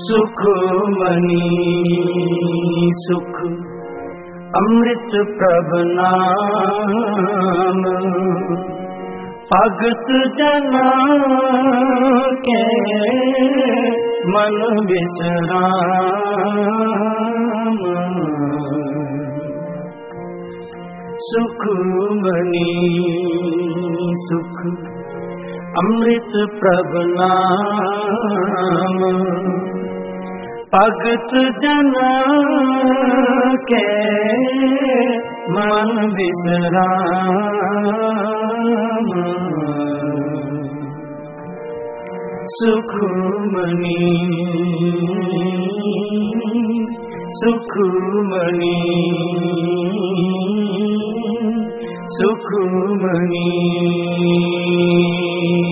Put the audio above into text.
सुखमणि सुख अमृत प्रभ नाम, भगत जना के मन विश्राम। सुखमणि सुख अमृत प्रभ नाम, भगत जना के मन विश्राम। सुखमणि सुखमणि सुखमणि।